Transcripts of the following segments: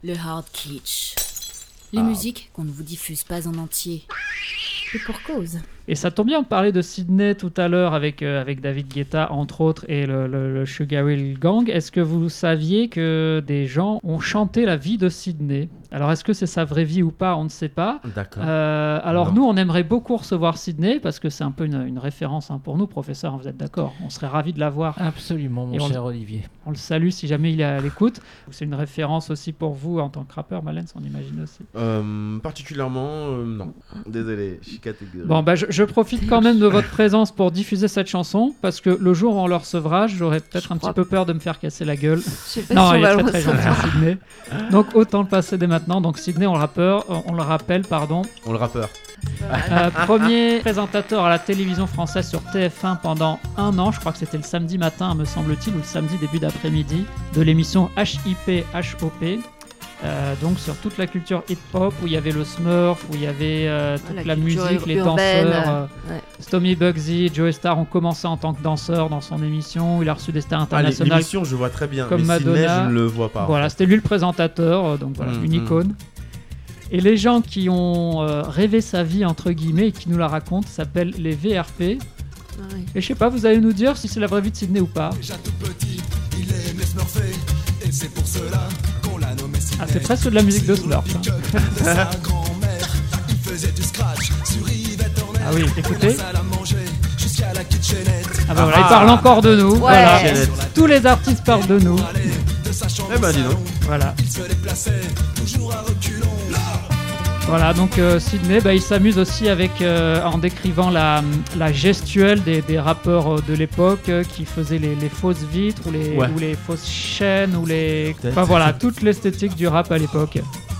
Le hard kitsch. Les musiques qu'on ne vous diffuse pas en entier. Et pour cause. Et ça tombe bien, on parlait de Sydney tout à l'heure avec David Guetta, entre autres, et le Sugar Hill Gang. Est-ce que vous saviez que des gens ont chanté la vie de Sydney ? Alors, est-ce que c'est sa vraie vie ou pas ? On ne sait pas. D'accord. Alors, nous, on aimerait beaucoup recevoir Sydney, parce que c'est un peu une référence pour nous, professeur, vous êtes d'accord ? On serait ravis de la voir. Absolument, mon cher Olivier. On le salue si jamais il est à l'écoute. C'est une référence aussi pour vous en tant que rappeur, Malens, on imagine aussi. Particulièrement, non. Désolé, je suis catégorique. Bon, je profite quand même de votre présence pour diffuser cette chanson, parce que le jour où on le recevra, j'aurais peut-être un petit peu peur de me faire casser la gueule. Non, il est très très gentil, Sydney. Donc autant le passer dès maintenant. Donc Sydney, on le rappelle. On le rappeur. Premier présentateur à la télévision française sur TF1 pendant 1 an, je crois que c'était le samedi matin, me semble-t-il, ou le samedi début d'après-midi, de l'émission HIP HOP. Donc sur toute la culture hip-hop, où il y avait le Smurf, où il y avait toute la musique, les danseurs. Stomy Bugsy, Joey Starr ont commencé en tant que danseur dans son émission. Il a reçu des stars internationales. L'émission, je vois très bien. Comme mais Madonna. Sydney, je ne le vois pas. Voilà, c'était lui le présentateur, donc voilà, une icône. Et les gens qui ont rêvé sa vie, entre guillemets, et qui nous la racontent, s'appellent les VRP. Et je sais pas, vous allez nous dire si c'est la vraie vie de Sydney ou pas. Déjà tout petit, il aimait smurfer, et c'est pour cela qu'on l'a nommé Sydney. Ah, c'est presque de la musique de Smurf. Sa grand-mère, il faisait du scratch sur Yvette Horner. Ah oui, écoutez. Jusqu'à la kitchenette. Ah bah voilà, il parle encore de nous. Voilà. Tous les artistes parlent de nous. Eh ben dis donc. Voilà. Il se déplaçait toujours à reculons. Voilà, donc Sydney, il s'amuse aussi en décrivant la gestuelle des rappeurs de l'époque qui faisaient les fausses vitres ou les fausses chaînes ou voilà, toute l'esthétique du rap à l'époque.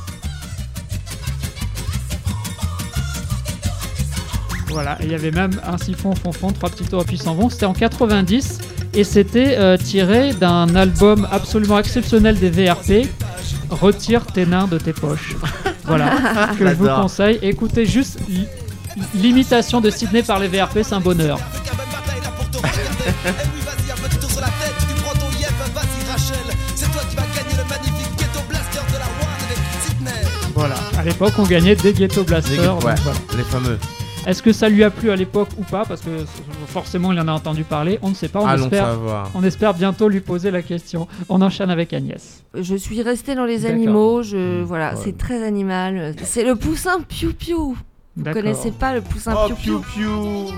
Voilà, il y avait même un siphon, fond, 3 petits tours, puis s'en vont. C'était en 90 et c'était tiré d'un album absolument exceptionnel des VRP. Retire tes nains de tes poches. Voilà, que je vous conseille. Écoutez juste l'imitation de Sydney par les VRP, c'est un bonheur. Voilà, à l'époque on gagnait des Ghetto Blasters. Voilà. Les fameux. Est-ce que ça lui a plu à l'époque ou pas ? Parce que forcément il en a entendu parler, on ne sait pas, on espère bientôt lui poser la question. On enchaîne avec Agnès. Je suis restée dans les animaux, voilà, c'est très animal. C'est le poussin Piou Piou. Vous connaissez pas le poussin Piou Piou?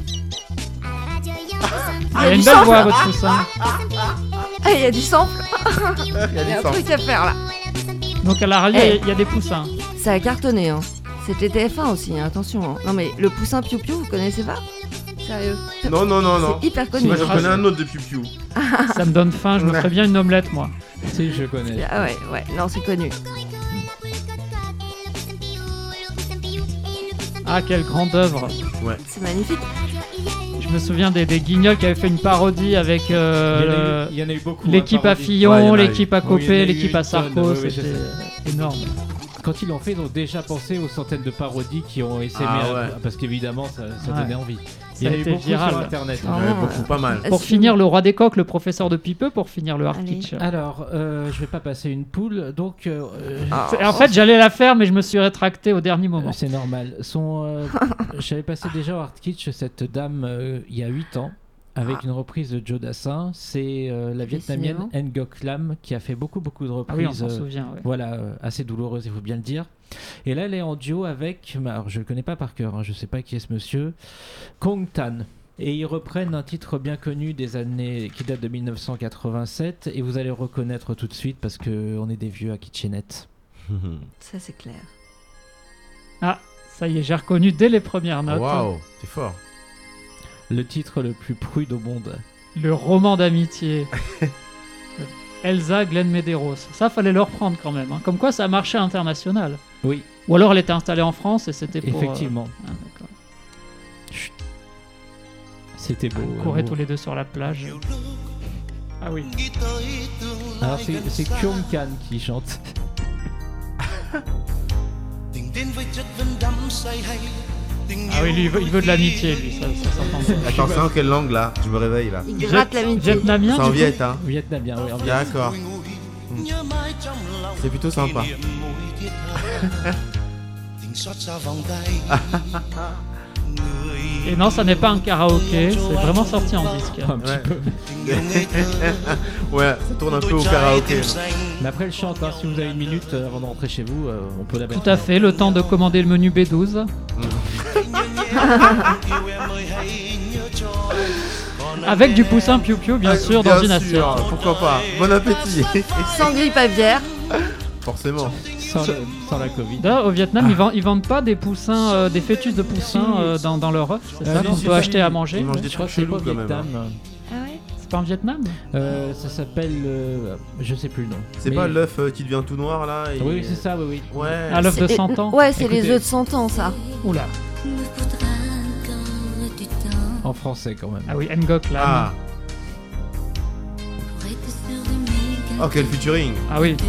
Il y a une belle voix votre poussin. Il y a du sample. Il y a un truc à faire là. Donc à la rallye, il y a des poussins. Ça a cartonné, hein. C'était TF1 aussi, hein, attention. Hein. Non mais le poussin Piou Piou, vous connaissez pas ? Sérieux ? Non. C'est hyper connu. Moi je connais un autre de Piou Piou. Ça me donne faim, je me ferais bien une omelette moi. Si, je connais. Ah ouais, non, c'est connu. Ah, quelle grande œuvre. Ouais. C'est magnifique. Je me souviens des Guignols qui avaient fait une parodie avec il y en a eu beaucoup, l'équipe à Fillon, l'équipe à Copé, l'équipe à Sarko, c'était énorme. Quand ils l'ont fait, ils ont déjà pensé aux centaines de parodies qui ont essayé, parce qu'évidemment ça donnait envie. Il y en a eu beaucoup viral sur internet. Beaucoup, pas mal. Pour finir, le roi des coqs, le professeur de Pipeux, pour finir le hard kitsch. Alors, je vais pas passer une poule, donc... En fait, j'allais la faire, mais je me suis rétracté au dernier moment. C'est normal. J'avais passé déjà au hard kitsch cette dame il y a 8 ans, avec une reprise de Joe Dassin. C'est la vietnamienne Ngoc Lam qui a fait beaucoup de reprises. Ah oui, on s'en souvient. Ouais. Voilà, assez douloureuses, il faut bien le dire. Et là, elle est en duo avec, alors je le connais pas par cœur, hein, je sais pas qui est ce monsieur, Kong Tan. Et ils reprennent un titre bien connu des années qui date de 1987, et vous allez le reconnaître tout de suite parce que on est des vieux à kitchenette. Ça c'est clair. Ah, ça y est, j'ai reconnu dès les premières notes. Waouh, c'est fort. Le titre le plus prude au monde. Le roman d'amitié. Elsa Glenn Medeiros. Ça, fallait le reprendre quand même. Hein. Comme quoi, ça a marché à l'international. Oui. Ou alors, elle était installée en France et c'était pour... Effectivement. D'accord. Chut. C'était beau. Ils couraient tous les deux sur la plage. Ah oui. Alors, c'est Kyung Kan qui chante. Ah oui, lui, il veut de l'amitié, lui. Ça s'entend. Attends, c'est en quelle langue là ? Je me réveille là. Il gratte l'amitié. Vietnamien. C'est en Viet, hein ? Vietnamien, oui. D'accord. C'est plutôt sympa. Et non, ça n'est pas un karaoké, c'est vraiment sorti en disque. Un petit peu. Ouais, ça tourne un peu au karaoké. Mais après, elle chante, hein. Si vous avez une minute avant de rentrer chez vous, on peut la mettre. Tout à fait, le temps de commander le menu B12. Avec du poussin piou-piou, bien sûr, dans une assiette. Pourquoi pas. Bon appétit. Sans grippe aviaire. Forcément. Sans la Covid. D'ailleurs, au Vietnam, ils vendent pas des poussins, des fœtus de poussins dans leur œuf, c'est ça qu'on peut acheter à manger. Ils mangent des Je crois trucs que c'est pas chelous au quand même. Vietnam. Ah ouais. C'est pas en Vietnam? Ça s'appelle. Je sais plus le nom. C'est Mais- pas l'œuf qui devient tout noir là et... Oui, c'est ça, oui. Ouais. Ah, l'œuf de 100 ans. Ouais, c'est Écoutez. les œufs de 100 ans, ça. Oula. En français quand même. Ah oui, Ngok là. Ah. Oh, quel featuring. Ah oui.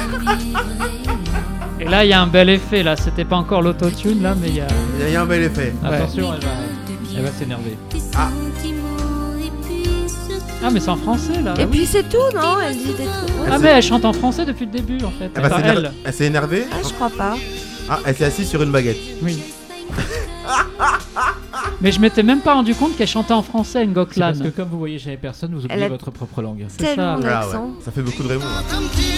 Et là, il y a un bel effet là. C'était pas encore l'autotune là, mais il y a. Il y a un bel effet. Ouais. Attention, elle va s'énerver. Ah, mais c'est en français là. Et puis c'est tout, non? Elle dit des trucs. Ah, mais elle chante en français depuis le début en fait. Ah bah, Enfin, elle. elle s'est énervée. Ah, je crois pas. Ah, elle s'est assise sur une baguette. Oui. Mais je m'étais même pas rendu compte qu'elle chantait en français, Ngok C'est parce Lan. que comme vous voyez jamais personne, vous Elle oubliez a- votre propre langue. C'est ça. Tellement Ah ouais. d'accent. Ça fait beaucoup de Raymond. Hein.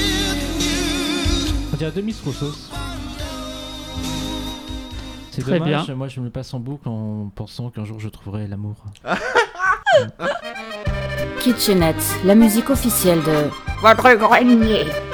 On dirait Demis Roussos. C'est Très dommage, bien. moi je me passe en boucle en pensant qu'un jour je trouverai l'amour. Kitchenette, la musique officielle de Votre grenier.